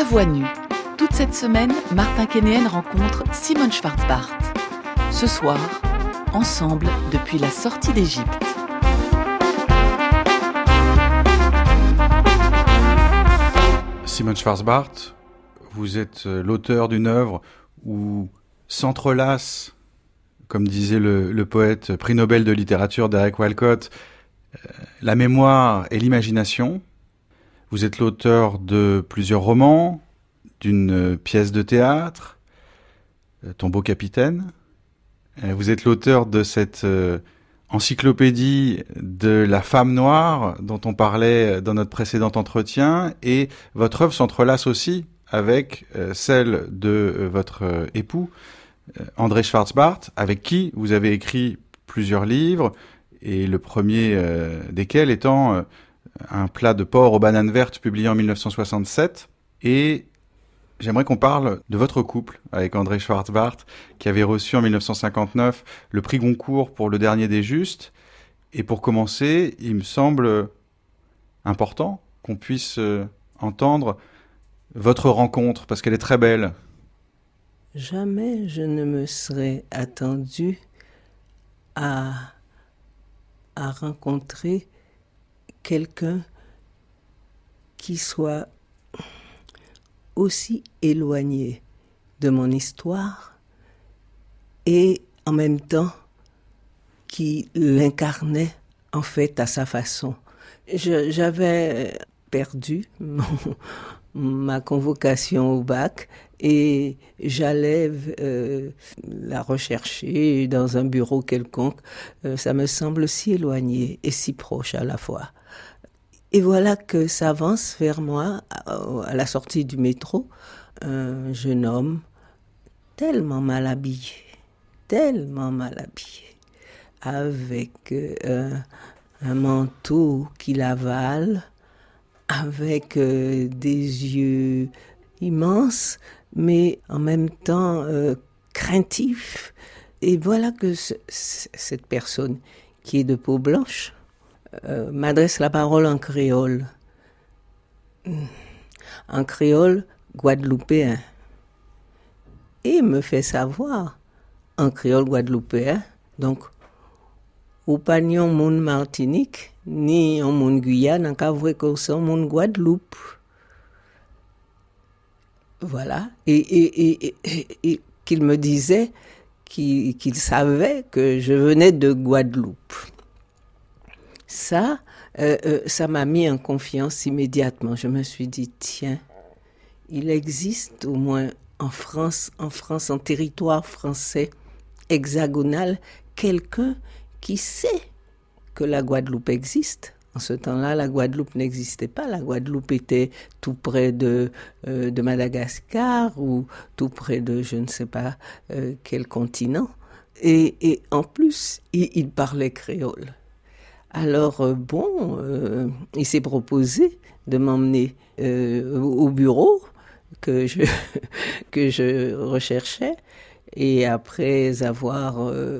Voix nue. Toute cette semaine, Martin Kénéen rencontre Simone Schwarzbart. Ce soir, ensemble depuis la sortie d'Égypte. Simone Schwarzbart, vous êtes l'auteur d'une œuvre où s'entrelacent, comme disait le poète prix Nobel de littérature Derek Walcott, la mémoire et l'imagination. Vous êtes l'auteur de plusieurs romans, d'une pièce de théâtre, Ton beau capitaine. Vous êtes l'auteur de cette encyclopédie de la femme noire dont on parlait dans notre précédent entretien, et votre œuvre s'entrelace aussi avec celle de votre époux, André Schwarzbart, avec qui vous avez écrit plusieurs livres, et le premier desquels étant un plat de porc aux bananes vertes publié en 1967. Et j'aimerais qu'on parle de votre couple avec André Schwarzbart, qui avait reçu en 1959 le prix Goncourt pour Le Dernier des Justes. Et pour commencer, il me semble important qu'on puisse entendre votre rencontre, parce qu'elle est très belle. Jamais je ne me serais attendue à rencontrer quelqu'un qui soit aussi éloigné de mon histoire et en même temps qui l'incarnait en fait à sa façon. J'avais perdu ma convocation au bac et j'allais la rechercher dans un bureau quelconque. Ça me semble si éloigné et si proche à la fois. Et voilà que s'avance vers moi, à la sortie du métro, un jeune homme tellement mal habillé, avec un manteau qu'il avale, avec des yeux immenses, mais en même temps craintifs. Et voilà que cette personne qui est de peau blanche m'adresse la parole en créole guadeloupéen, et me fait savoir en créole guadeloupéen, donc ou pas ni en monde Martinique ni en monde Guyane, en cas vrai que c'est en monde Guadeloupe. Voilà, et qu'il me disait qu'il savait que je venais de Guadeloupe. Ça m'a mis en confiance immédiatement. Je me suis dit, tiens, il existe au moins en France, en territoire français hexagonal, quelqu'un qui sait que la Guadeloupe existe. En ce temps-là, la Guadeloupe n'existait pas. La Guadeloupe était tout près de Madagascar ou tout près de je ne sais pas quel continent. Et en plus, il parlait créole. Alors il s'est proposé de m'emmener au bureau que je recherchais, et après avoir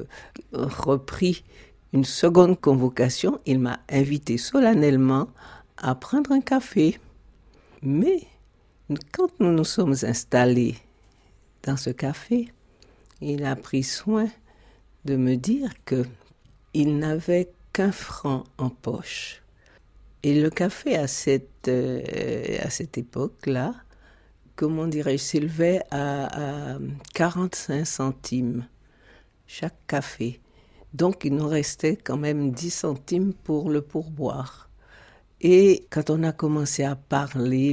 repris une seconde convocation, il m'a invité solennellement à prendre un café. Mais quand nous nous sommes installés dans ce café, il a pris soin de me dire qu'il n'avait qu'un franc en poche. Et le café à cette époque-là, comment dirais-je, s'élevait à 45 centimes chaque café. Donc il nous restait quand même 10 centimes pour le pourboire. Et quand on a commencé à parler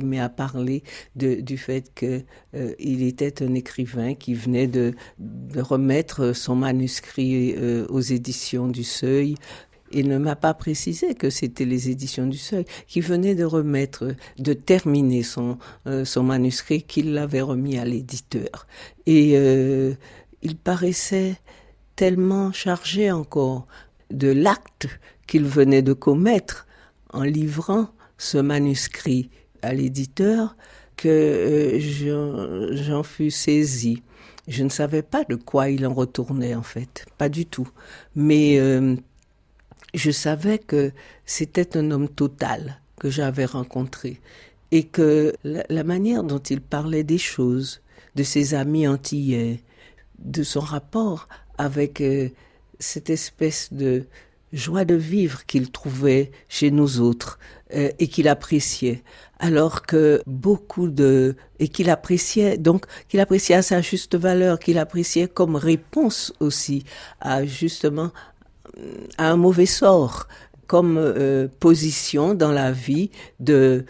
du fait qu'il était un écrivain qui venait de remettre son manuscrit aux éditions du Seuil, il ne m'a pas précisé que c'était les éditions du Seuil qui venaient de terminer son manuscrit, qu'il l'avait remis à l'éditeur. Et il paraissait tellement chargé encore de l'acte qu'il venait de commettre en livrant ce manuscrit à l'éditeur que j'en fus saisie. Je ne savais pas de quoi il en retournait en fait, pas du tout. Mais je savais que c'était un homme total que j'avais rencontré et que la manière dont il parlait des choses, de ses amis antillais, de son rapport avec cette espèce de joie de vivre qu'il trouvait chez nous autres et qu'il appréciait, alors que et qu'il appréciait à sa juste valeur, qu'il appréciait comme réponse aussi à justement à un mauvais sort, comme position dans la vie de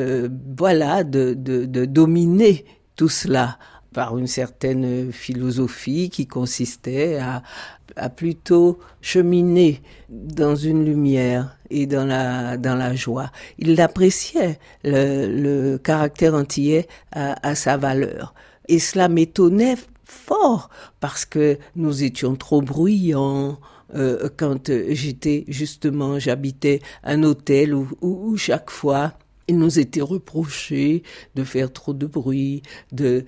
dominer tout cela par une certaine philosophie qui consistait à plutôt cheminer dans une lumière et dans la joie. Il appréciait le caractère antillais à sa valeur. Et cela m'étonnait fort parce que nous étions trop bruyants. Quand j'habitais un hôtel où chaque fois il nous était reproché de faire trop de bruit, de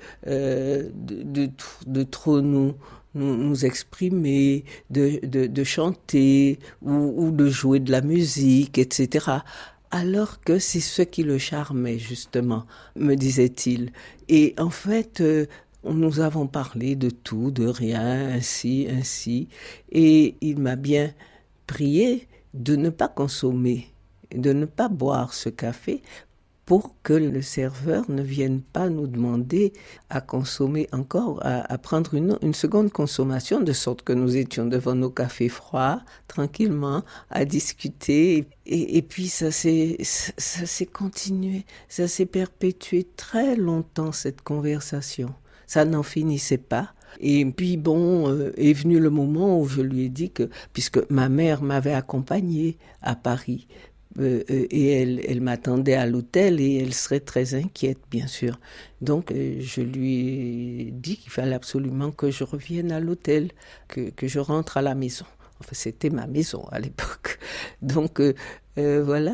trop nous exprimer, de chanter ou de jouer de la musique, etc. Alors que c'est ce qui le charmait, justement, me disait-il. Et en fait, nous avons parlé de tout, de rien, ainsi. Et il m'a bien prié de ne pas consommer, de ne pas boire ce café pour que le serveur ne vienne pas nous demander à consommer encore, à prendre une seconde consommation, de sorte que nous étions devant nos cafés froids, tranquillement, à discuter. Et puis ça s'est continué, ça s'est perpétué très longtemps, cette conversation. Ça n'en finissait pas. Et puis est venu le moment où je lui ai dit que, puisque ma mère m'avait accompagnée à Paris, et elle m'attendait à l'hôtel et elle serait très inquiète, bien sûr. Donc je lui ai dit qu'il fallait absolument que je revienne à l'hôtel, que je rentre à la maison. Enfin, c'était ma maison à l'époque. Donc voilà.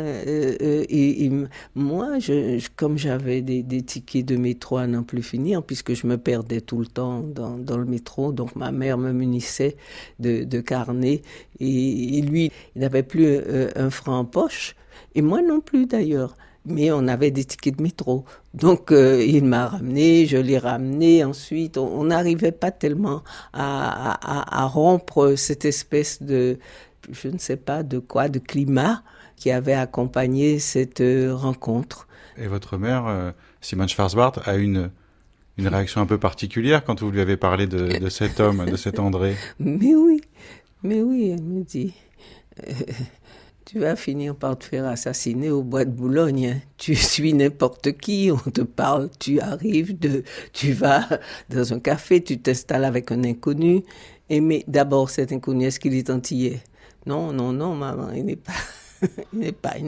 Et moi, comme j'avais des tickets de métro à n'en plus finir, puisque je me perdais tout le temps dans le métro, donc ma mère me munissait de carnets. Et lui, il n'avait plus un franc en poche, et moi non plus d'ailleurs. Mais on avait des tickets de métro. Donc, il m'a ramené, je l'ai ramené. Ensuite, on n'arrivait pas tellement à rompre cette espèce de, je ne sais pas de quoi, de climat qui avait accompagné cette rencontre. Et votre mère, Simone Schwarzbart, a une réaction un peu particulière quand vous lui avez parlé de cet homme, de cet André. Mais oui, elle me dit... tu vas finir par te faire assassiner au bois de Boulogne. Hein. Tu suis n'importe qui, on te parle, tu vas dans un café, tu t'installes avec un inconnu. Mais d'abord, cet inconnu, est-ce qu'il est antillais ? Non, maman, il n'est pas. il n'est pas.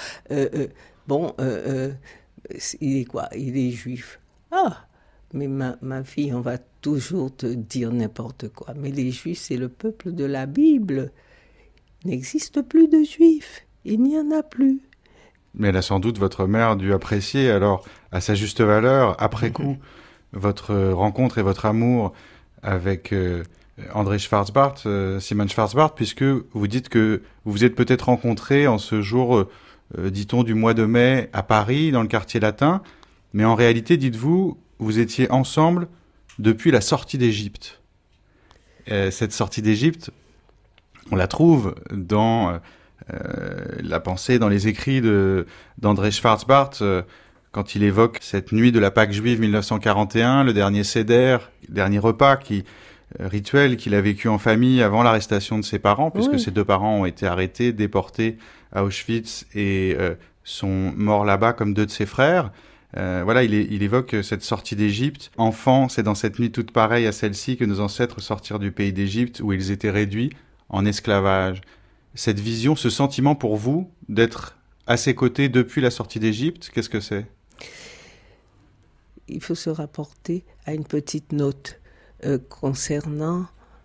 Il est quoi ? Il est juif. Ah, mais ma fille, on va toujours te dire n'importe quoi. Mais les juifs, c'est le peuple de la Bible. Il n'existe plus de juifs, il n'y en a plus. Mais elle a sans doute, votre mère, dû apprécier, alors, à sa juste valeur, après coup, votre rencontre et votre amour avec André Schwarzbart, Simone Schwarzbart, puisque vous dites que vous vous êtes peut-être rencontrés en ce jour, dit-on, du mois de mai, à Paris, dans le quartier latin, mais en réalité, dites-vous, vous étiez ensemble depuis la sortie d'Égypte. Cette sortie d'Égypte, on la trouve dans la pensée, dans les écrits d'André Schwarzbart, quand il évoque cette nuit de la Pâque juive 1941, le dernier seder, le dernier repas rituel qu'il a vécu en famille avant l'arrestation de ses parents, puisque ses deux parents ont été arrêtés, déportés à Auschwitz et sont morts là-bas comme deux de ses frères. Il évoque cette sortie d'Égypte. Enfant, c'est dans cette nuit toute pareille à celle-ci que nos ancêtres sortirent du pays d'Égypte où ils étaient réduits en esclavage. Cette vision, ce sentiment pour vous d'être à ses côtés depuis la sortie d'Égypte, qu'est-ce que c'est ? Il faut se rapporter à une petite note concernant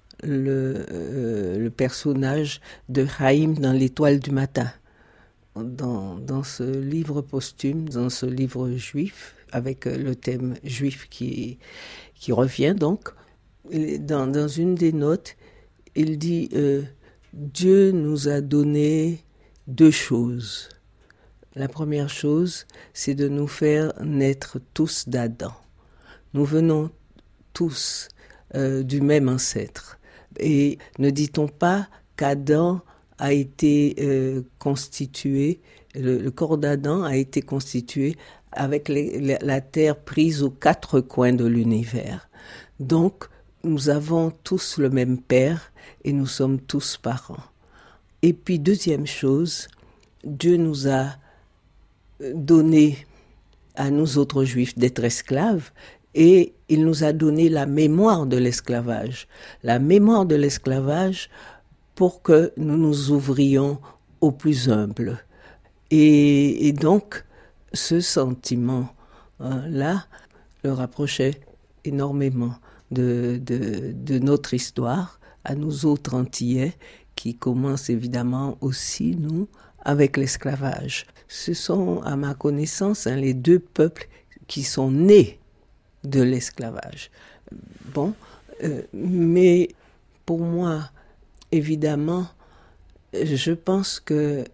le personnage de Chaim dans l'Étoile du matin. Dans ce livre posthume, dans ce livre juif, avec le thème juif qui revient donc, dans une des notes, il dit Dieu nous a donné deux choses, La première chose, c'est de nous faire naître tous d'Adam. Nous venons tous du même ancêtre. Et ne dit-on pas qu'Adam a été constitué, le corps d'Adam a été constitué avec la terre prise aux quatre coins de l'univers. Donc, nous avons tous le même père et nous sommes tous parents. Et puis, deuxième chose, Dieu nous a donné à nous autres juifs d'être esclaves et il nous a donné la mémoire de l'esclavage. La mémoire de l'esclavage pour que nous nous ouvrions au plus humble. Et donc, ce sentiment-là le rapprochait énormément de notre histoire, à nous autres Antillais, qui commence évidemment aussi, nous, avec l'esclavage. Ce sont, à ma connaissance, les deux peuples qui sont nés de l'esclavage. Bon, mais pour moi, évidemment, je pense que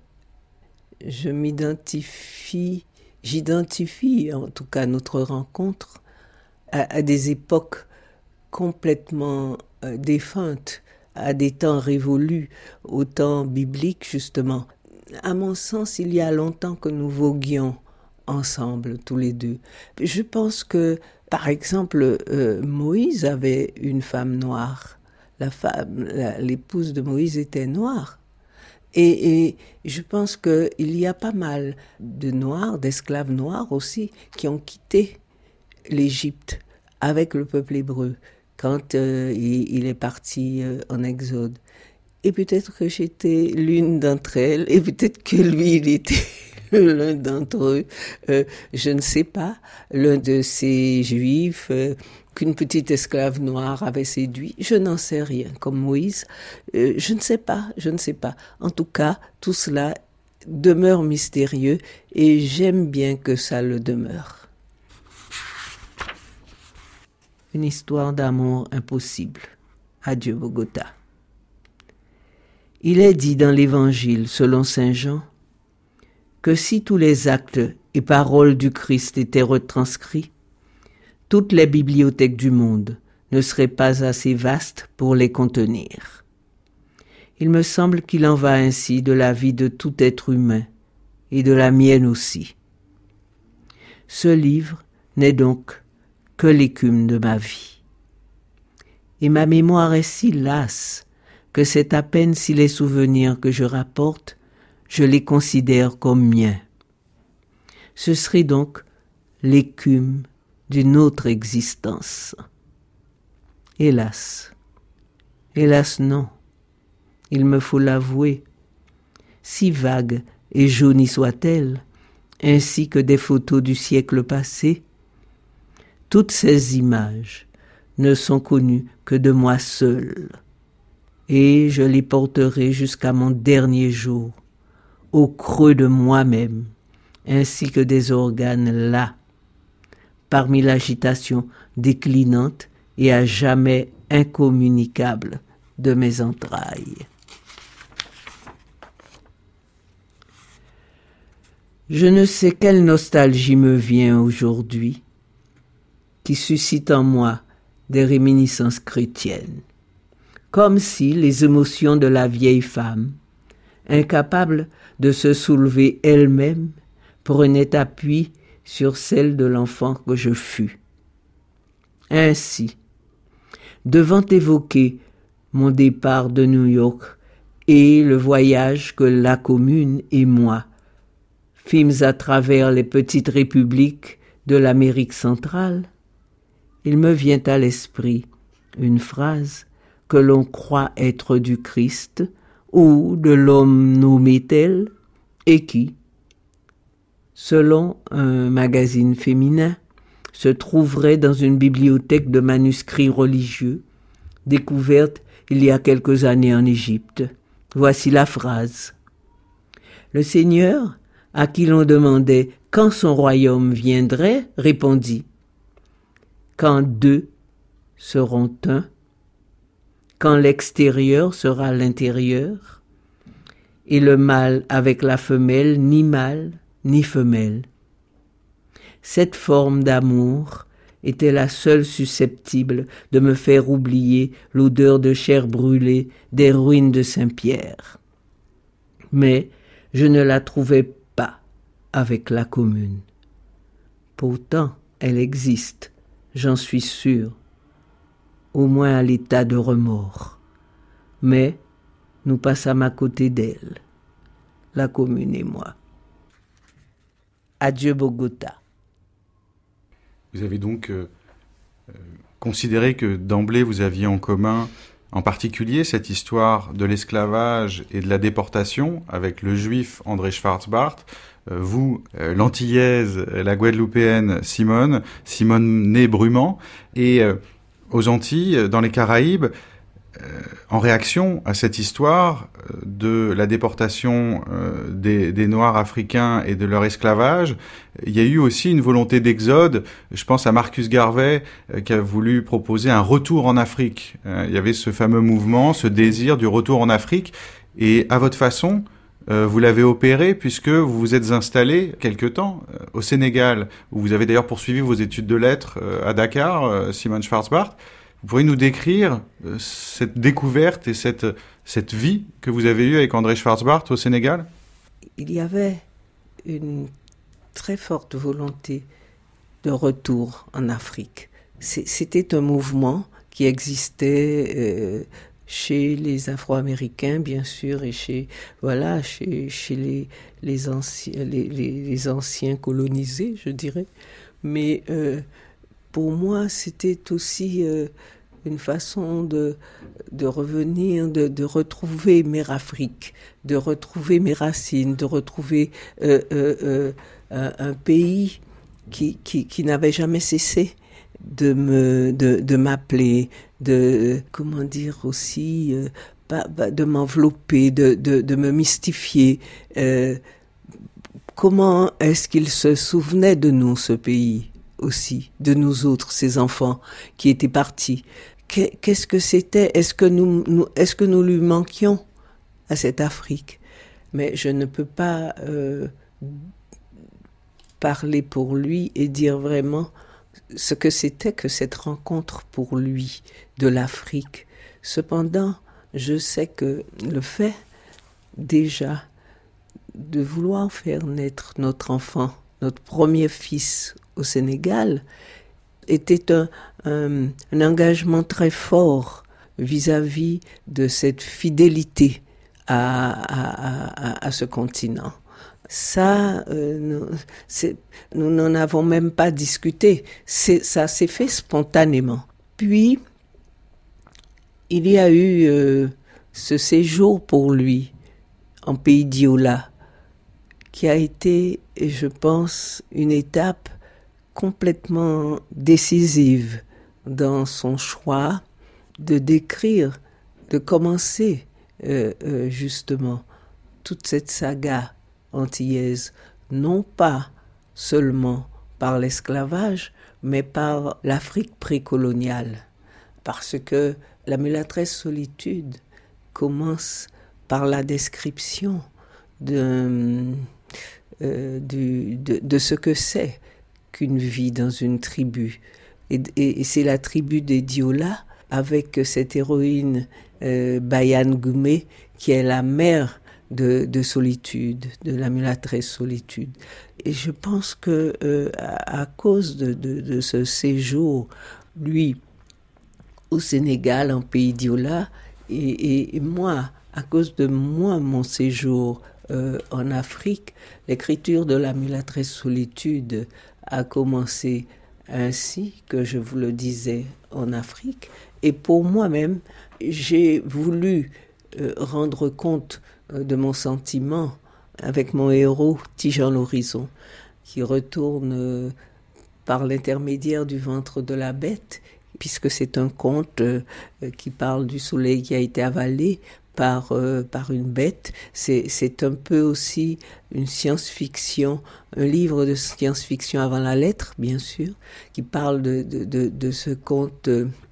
j'identifie en tout cas notre rencontre à des époques complètement défuntes, à des temps révolus, au temps biblique justement. À mon sens, il y a longtemps que nous voguions ensemble, tous les deux. Je pense que, par exemple, Moïse avait une femme noire. L'épouse de Moïse était noire. Et je pense qu'il y a pas mal de Noirs, d'esclaves noirs aussi, qui ont quitté l'Égypte avec le peuple hébreu quand il est parti en exode. Et peut-être que j'étais l'une d'entre elles, et peut-être que lui, il était l'un d'entre eux. Je ne sais pas, l'un de ces juifs qu'une petite esclave noire avait séduit. Je n'en sais rien, comme Moïse. Je ne sais pas. En tout cas, tout cela demeure mystérieux et j'aime bien que ça le demeure. Une histoire d'amour impossible. Adieu, Bogota. Il est dit dans l'Évangile, selon saint Jean, que si tous les actes et paroles du Christ étaient retranscrits, toutes les bibliothèques du monde ne seraient pas assez vastes pour les contenir. Il me semble qu'il en va ainsi de la vie de tout être humain et de la mienne aussi. Ce livre n'est donc que l'écume de ma vie. Et ma mémoire est si lasse que c'est à peine si les souvenirs que je rapporte, je les considère comme miens. Ce serait donc l'écume d'une autre existence. Hélas non, il me faut l'avouer, si vague et jaunie soit-elle, ainsi que des photos du siècle passé, toutes ces images ne sont connues que de moi seul, et je les porterai jusqu'à mon dernier jour, au creux de moi-même, ainsi que des organes là, parmi l'agitation déclinante et à jamais incommunicable de mes entrailles. Je ne sais quelle nostalgie me vient aujourd'hui, qui suscite en moi des réminiscences chrétiennes, comme si les émotions de la vieille femme, incapable de se soulever elle-même, prenaient appui sur celle de l'enfant que je fus. Ainsi, devant évoquer mon départ de New York et le voyage que la commune et moi fîmes à travers les petites républiques de l'Amérique centrale, il me vient à l'esprit une phrase que l'on croit être du Christ ou de l'homme nommé tel et qui, selon un magazine féminin, se trouverait dans une bibliothèque de manuscrits religieux découverte il y a quelques années en Égypte. Voici la phrase. Le Seigneur, à qui l'on demandait quand son royaume viendrait, répondit « Quand deux seront un, quand l'extérieur sera l'intérieur, et le mâle avec la femelle, ni mâle, ni femelle. Cette forme d'amour était la seule susceptible de me faire oublier l'odeur de chair brûlée des ruines de Saint-Pierre. Mais je ne la trouvais pas avec la commune. Pourtant, elle existe, j'en suis sûr, au moins à l'état de remords. Mais nous passâmes à côté d'elle, la commune et moi. Adieu Bogota. Vous avez donc considéré que d'emblée vous aviez en commun, en particulier, cette histoire de l'esclavage et de la déportation avec le juif André Schwarzbart, vous, l'antillaise, la guadeloupéenne Simone née Brumand, et aux Antilles, dans les Caraïbes, en réaction à cette histoire de la déportation des Noirs africains et de leur esclavage, il y a eu aussi une volonté d'exode. Je pense à Marcus Garvey qui a voulu proposer un retour en Afrique. Il y avait ce fameux mouvement, ce désir du retour en Afrique. Et à votre façon, vous l'avez opéré puisque vous vous êtes installé quelque temps au Sénégal, où vous avez d'ailleurs poursuivi vos études de lettres à Dakar, Simone Schwarzbart. Vous pourriez nous décrire cette découverte et cette vie que vous avez eue avec André Schwarzbart au Sénégal ? Il y avait une très forte volonté de retour en Afrique. C'était un mouvement qui existait chez les Afro-Américains, bien sûr, et chez les anciens colonisés, je dirais. Mais pour moi, c'était aussi une façon de revenir, de retrouver mes Afriques, de retrouver mes racines, de retrouver un pays qui n'avait jamais cessé de m'appeler, comment dire aussi, de m'envelopper, de me mystifier. Comment est-ce qu'il se souvenait de nous, ce pays aussi, de nous autres, ces enfants qui étaient partis? Qu'est-ce que c'était? Est-ce que nous lui manquions à cette Afrique? Mais je ne peux pas parler pour lui et dire vraiment ce que c'était que cette rencontre pour lui de l'Afrique. Cependant, je sais que le fait déjà de vouloir faire naître notre enfant, notre premier fils au Sénégal, était un engagement très fort vis-à-vis de cette fidélité à ce continent. Ça, nous n'en avons même pas discuté. Ça s'est fait spontanément. Puis, il y a eu ce séjour pour lui en pays d'Iola, qui a été, je pense, une étape complètement décisive dans son choix de décrire, de commencer justement toute cette saga antillaise, non pas seulement par l'esclavage, mais par l'Afrique précoloniale. Parce que la mulâtresse solitude commence par la description de ce que c'est qu'une vie dans une tribu. Et c'est la tribu des Diola, avec cette héroïne Bayane Goumé, qui est la mère de solitude, de la mulâtresse solitude. Et je pense que à cause de ce séjour, lui, au Sénégal, en pays d'Iola, et moi, à cause de moi, mon séjour en Afrique, l'écriture de la mulâtresse solitude a commencé ainsi que je vous le disais en Afrique. Et pour moi-même, j'ai voulu rendre compte de mon sentiment avec mon héros, Tijan l'Horizon, qui retourne par l'intermédiaire du ventre de la bête, puisque c'est un conte qui parle du soleil qui a été avalé par une bête. C'est un peu aussi une science-fiction, un livre de science-fiction avant la lettre, bien sûr, qui parle de ce conte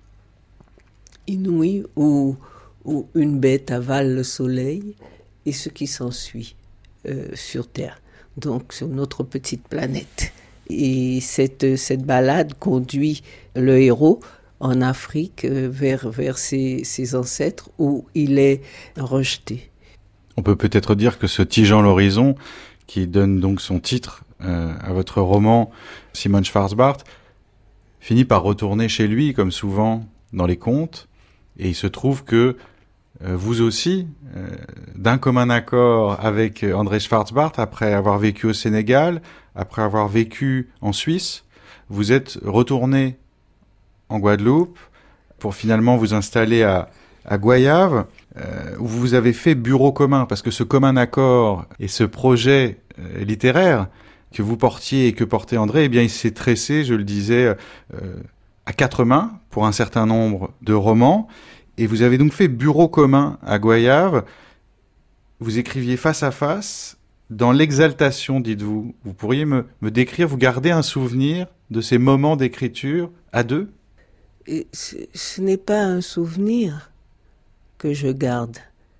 inouï où une bête avale le soleil et ce qui s'ensuit sur Terre. donc sur notre petite planète. Et cette balade conduit le héros en Afrique vers ses ancêtres où il est rejeté. On peut peut-être dire que ce Tigeant l'horizon, qui donne donc son titre à votre roman Simon Schwarzbart, finit par retourner chez lui, comme souvent dans les contes, et il se trouve que vous aussi, d'un commun accord avec André Schwarzbart, après avoir vécu au Sénégal, après avoir vécu en Suisse, vous êtes retourné en Guadeloupe pour finalement vous installer à Goyave, où vous avez fait bureau commun, parce que ce commun accord et ce projet littéraire que vous portiez et que portait André, eh bien, il s'est tressé, je le disais, à 4 mains pour un certain nombre de romans. Et vous avez donc fait bureau commun à Goyave. Vous écriviez face à face, dans l'exaltation, dites-vous. Vous pourriez me décrire, vous gardez un souvenir de ces moments d'écriture à deux ? Et ce n'est pas un souvenir que je garde.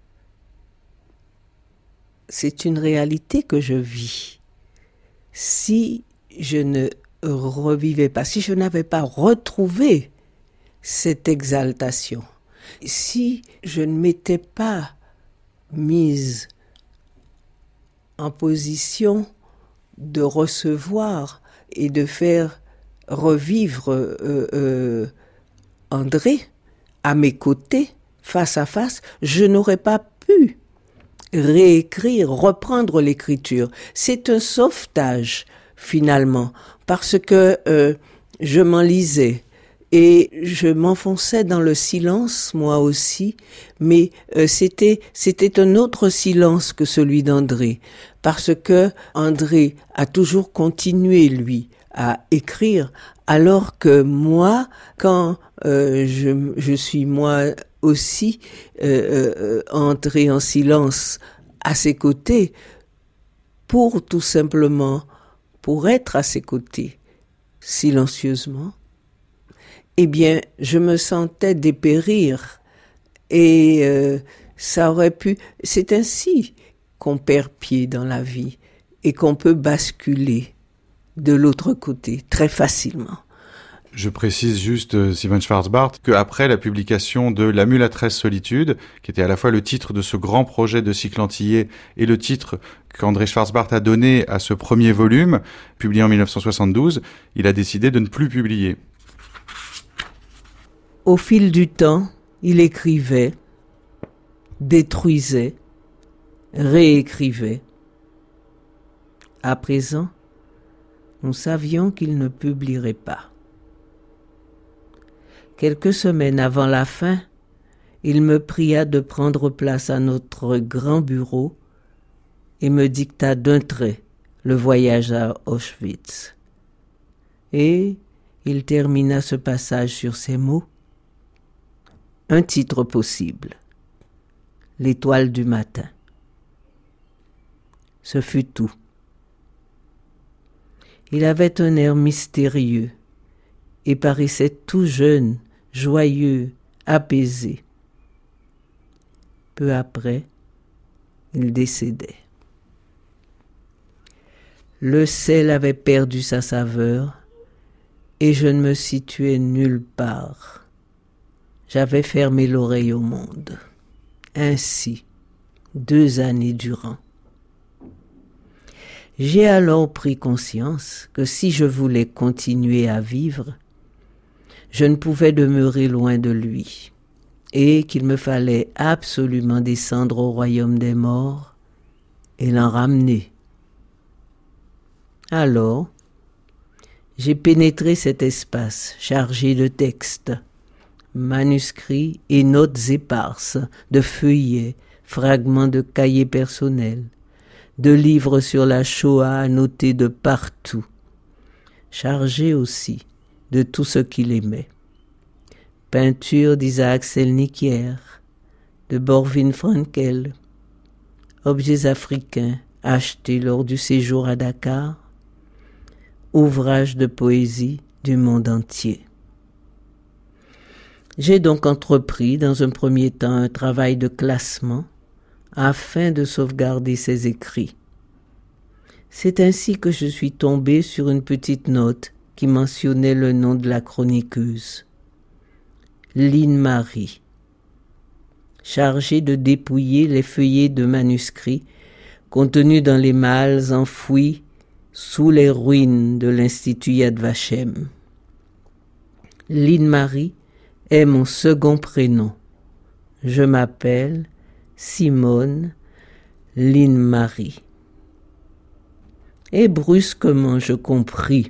C'est une réalité que je vis. Si je ne revivais pas, si je n'avais pas retrouvé cette exaltation, si je ne m'étais pas mise en position de recevoir et de faire revivre André à mes côtés, face à face, je n'aurais pas pu réécrire, reprendre l'écriture. C'est un sauvetage, finalement, parce que je m'enlisais. Et je m'enfonçais dans le silence, moi aussi, mais c'était un autre silence que celui d'André, parce que André a toujours continué, lui, à écrire, alors que moi, quand je suis moi aussi entrée en silence à ses côtés, pour tout simplement, pour être à ses côtés, silencieusement, eh bien, je me sentais dépérir et ça aurait pu... C'est ainsi qu'on perd pied dans la vie et qu'on peut basculer de l'autre côté très facilement. Je précise juste, Simon Schwarzbart, qu'après la publication de La Mulâtresse Solitude, qui était à la fois le titre de ce grand projet de cycle antillais et le titre qu'André Schwarzbart a donné à ce premier volume, publié en 1972, il a décidé de ne plus publier. Au fil du temps, il écrivait, détruisait, réécrivait. À présent, nous savions qu'il ne publierait pas. Quelques semaines avant la fin, il me pria de prendre place à notre grand bureau et me dicta d'un trait le voyage à Auschwitz. Et il termina ce passage sur ces mots. Un titre possible. L'étoile du matin. Ce fut tout. Il avait un air mystérieux et paraissait tout jeune, joyeux, apaisé. Peu après, il décédait. Le sel avait perdu sa saveur et je ne me situais nulle part. J'avais fermé l'oreille au monde. Ainsi, 2 années durant. J'ai alors pris conscience que si je voulais continuer à vivre, je ne pouvais demeurer loin de lui et qu'il me fallait absolument descendre au royaume des morts et l'en ramener. Alors, j'ai pénétré cet espace chargé de textes, manuscrits et notes éparses, de feuillets, fragments de cahiers personnels, de livres sur la Shoah annotés de partout, chargés aussi de tout ce qu'il aimait. Peintures d'Isaac Selnikier, de Borvin Frankel, objets africains achetés lors du séjour à Dakar, ouvrages de poésie du monde entier. J'ai donc entrepris dans un premier temps un travail de classement afin de sauvegarder ces écrits. C'est ainsi que je suis tombée sur une petite note qui mentionnait le nom de la chroniqueuse. Line Marie, chargée de dépouiller les feuillets de manuscrits contenus dans les malles enfouis sous les ruines de l'Institut Yad Vashem. Line Marie est mon second prénom. Je m'appelle Simone Line Marie. Et brusquement, je compris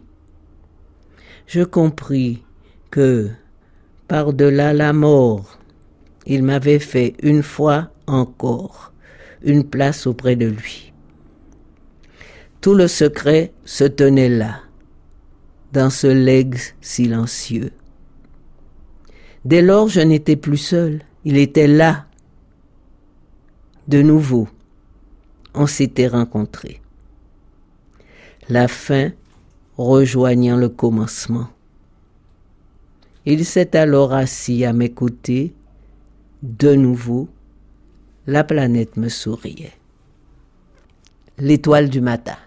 que, par-delà la mort, il m'avait fait une fois encore une place auprès de lui. Tout le secret se tenait là, dans ce legs silencieux. Dès lors, je n'étais plus seule, il était là. De nouveau, on s'était rencontrés. La fin rejoignant le commencement. Il s'est alors assis à mes côtés. De nouveau, la planète me souriait. L'étoile du matin.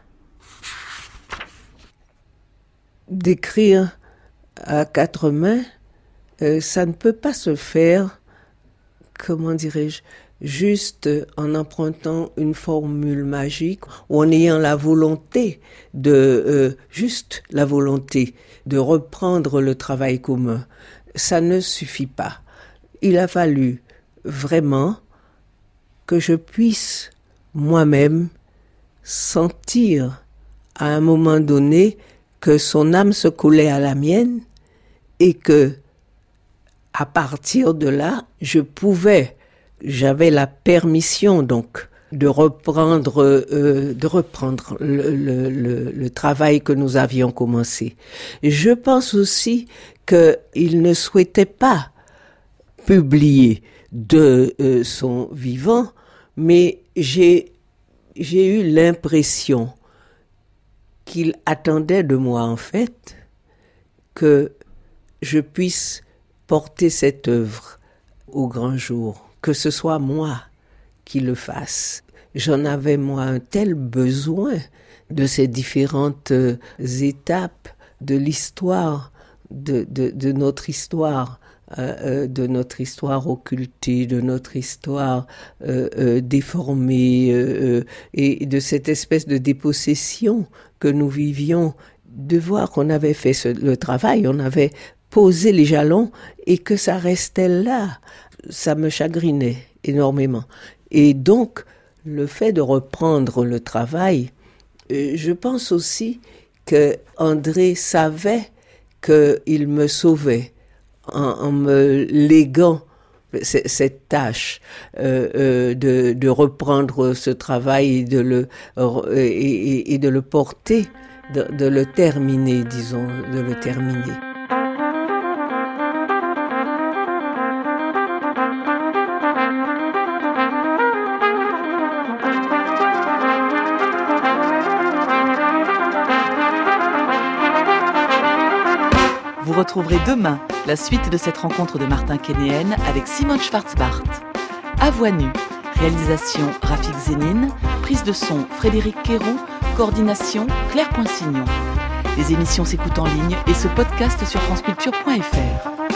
D'écrire à 4 mains, ça ne peut pas se faire, comment dirais-je, juste en empruntant une formule magique ou en ayant la volonté juste la volonté de reprendre le travail commun. Ça ne suffit pas. Il a fallu vraiment que je puisse moi-même sentir à un moment donné que son âme se collait à la mienne et que à partir de là, j'avais la permission donc de reprendre le travail que nous avions commencé. Je pense aussi qu'il ne souhaitait pas publier de son vivant, mais j'ai eu l'impression qu'il attendait de moi en fait que je puisse porter cette œuvre au grand jour, que ce soit moi qui le fasse. J'en avais, moi, un tel besoin de ces différentes étapes de l'histoire, de notre histoire, de notre histoire occultée, de notre histoire déformée, et de cette espèce de dépossession que nous vivions, de voir qu'on avait fait le travail, on avait posé les jalons et que ça restait là. Ça me chagrinait énormément. Et donc, le fait de reprendre le travail, je pense aussi que André savait qu'il me sauvait en me léguant cette tâche de reprendre ce travail et de le porter, de le terminer, disons, de le terminer. Vous retrouverez demain la suite de cette rencontre de Martin Kénéen avec Simone Schwarzbart. À voix nue, réalisation Rafik Zénine, prise de son Frédéric Quéroux, coordination Claire Poinsignon. Les émissions s'écoutent en ligne et se podcastent sur franceculture.fr.